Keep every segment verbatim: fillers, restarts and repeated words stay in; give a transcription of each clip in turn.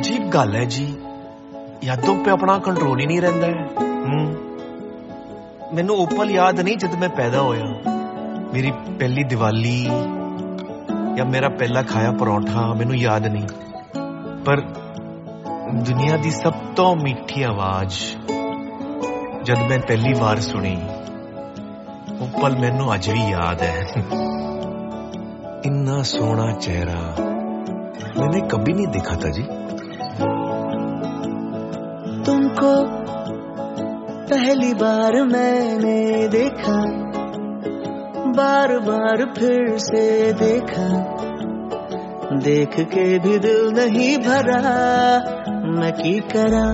अजीब गल है जी, यादों पे अपना कंट्रोल ही नहीं रहता है। मैनू ओ पल याद नहीं जब मैं पैदा होया, मेरी पहली दिवाली या मेरा पहला खाया परौंठा मैनू याद नहीं, पर दुनिया दी सब तो मीठी आवाज जब मैं पहली बार सुनी वो पल मैनू अज भी याद है। इन्ना सोहना चेहरा मैंने कभी नहीं देखा था जी। तुमको पहली बार मैंने देखा, बार बार फिर से देखा, देख के भी दिल नहीं भरा, मैं की करा।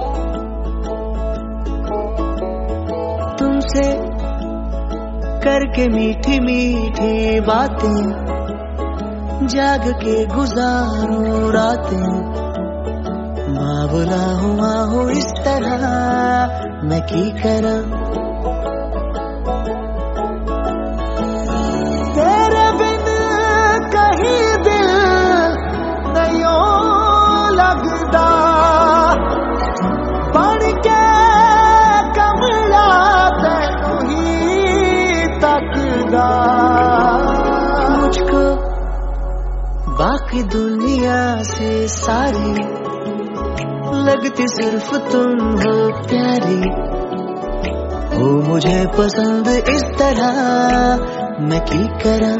तुमसे करके मीठी मीठी बातें, जाग के गुजारूं रातें, बावला हुआ हूँ इस तरह, मैं की करा। तेरे बिन कहीं दिल नहीं लगदा, पढ़ के कमला तैनू ही तकदा। मुझको बाकी दुनिया से सारी लगती सिर्फ तुम हो प्यारी, हो मुझे पसंद इस तरह, मैं की करा।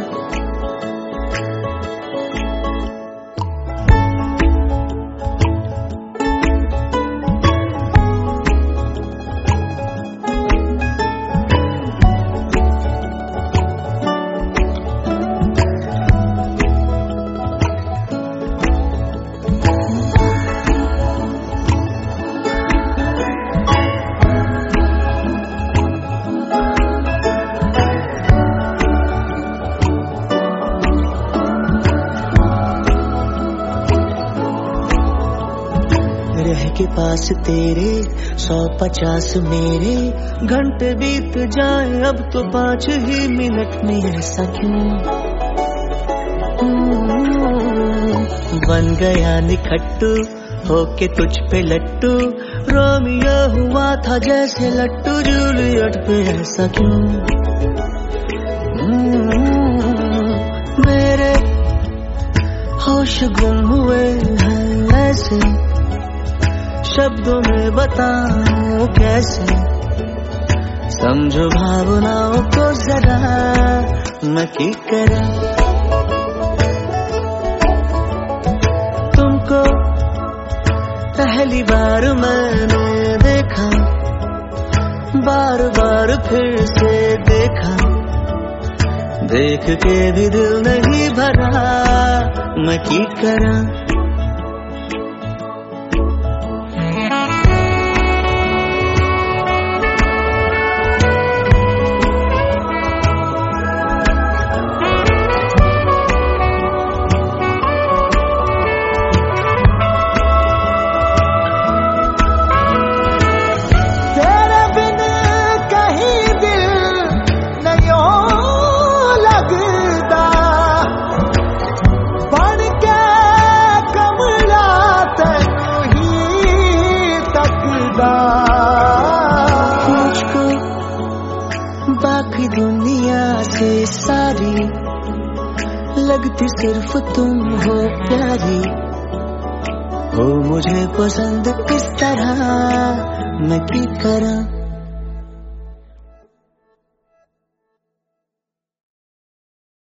रह के पास तेरे सौ पचास मेरे, घंटे बीत जाए अब तो पाँच ही मिनट में, ऐसा क्यों बन गया निखट्टू होके तुझ पे लट्टू। रोमियो हुआ था जैसे लट्टू जूलियट पे, ऐसा क्यों मेरे होश गुम हुए हैं ऐसे, शब्दों में बताऊं कैसे, समझो भावनाओं को जरा, मैं की करा। तुमको पहली बार मैंने देखा, बार बार फिर से देखा, देख के भी दिल नहीं भरा, मैं की करा। मुझको बाकी दुनिया से सारी लगती सिर्फ तुम हो प्यारी, हो मुझे पसंद किस तरह, मैं की करा।